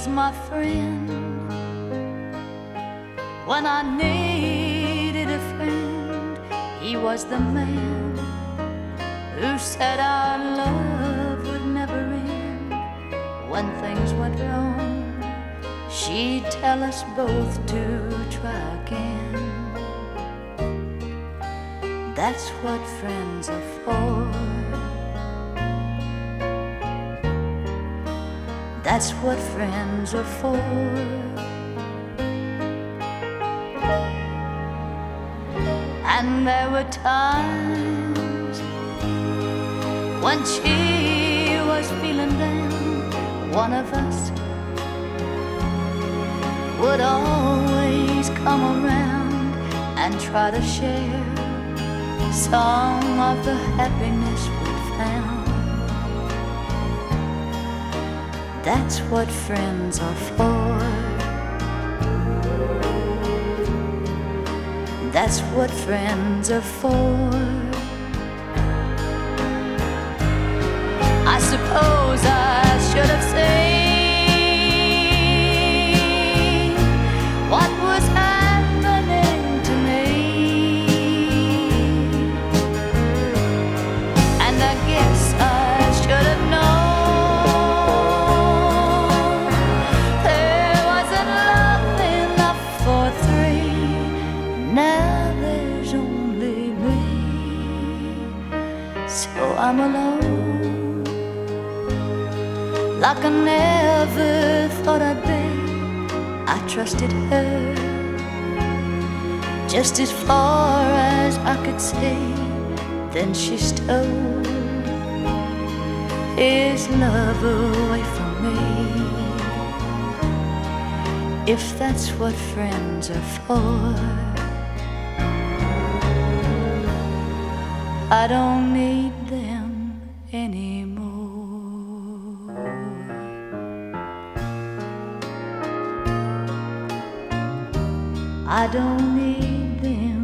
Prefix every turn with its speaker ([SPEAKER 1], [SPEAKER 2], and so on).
[SPEAKER 1] was my friend when I needed a friend. He was the man who said our love would never end. When things went wrong, she'd tell us both to try again. That's what friends are for. That's what friends are for. And there were times when she was feeling down. One of us would always come around and try to share some of the happiness we'd found. That's what friends are for. That's what friends are for. I suppose I should have seen what was happening to me, and I guess I should have known there wasn't love enough for three. Now there's only me, so I'm alone, like I never thought I'd be. I trusted her just as far as I could see. Then she stole his love away from me. If that's what friends are for, I don't need them anymore. I don't need them